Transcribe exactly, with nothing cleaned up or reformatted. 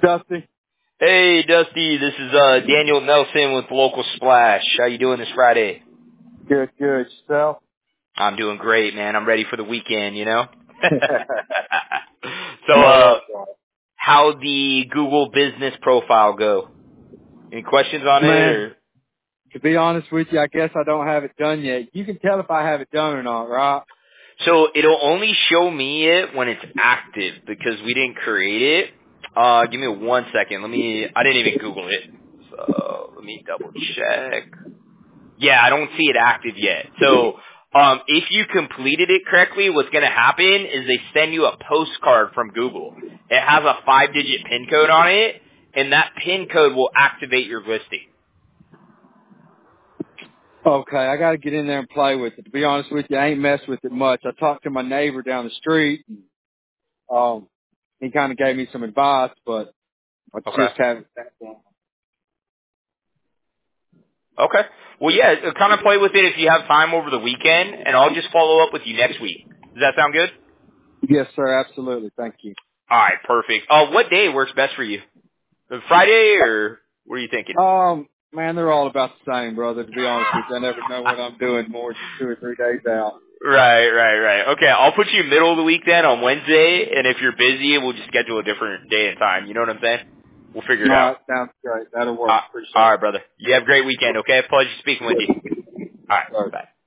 Dusty. Hey, Dusty. This is uh Daniel Nelson with Local Splash. How you doing this Friday? Good, good. Yourself? I'm doing great, man. I'm ready for the weekend, you know? so, No, uh, that's right. how'd the Google business profile go? Any questions on it, Man, or? to be honest with you, I guess I don't have it done yet. You can tell if I have it done or not, right? So it'll only show me it when it's active because we didn't create it. Uh, give me one second. Let me, I didn't even Google it. So, let me double check. Yeah, I don't see it active yet. So, um, if you completed it correctly, what's going to happen is they send you a postcard from Google. It has a five-digit PIN code on it, and that PIN code will activate your listing. Okay, I got to get in there and play with it. To be honest with you, I ain't messed with it much. I talked to my neighbor down the street. Um, he kind of gave me some advice, but I Okay. just haven't sat down. Okay. Well, yeah, kind of play with it if you have time over the weekend, and I'll just follow up with you next week. Does that sound good? Yes, sir. Absolutely. Thank you. All right, perfect. Uh, what day works best for you? Friday, or what are you thinking? Um, man, they're all about the same, brother. To be honest with you, I never know what I'm doing more than two or three days out. Right, right, right. Okay, I'll put you middle of the week then on Wednesday, and if you're busy, we'll just schedule a different day and time. You know what I'm saying? We'll figure All it out. right, sounds great. That'll work. Uh, Appreciate all it. right, brother. You have a great weekend, okay? Pleasure speaking with you. All right, Sorry. bye.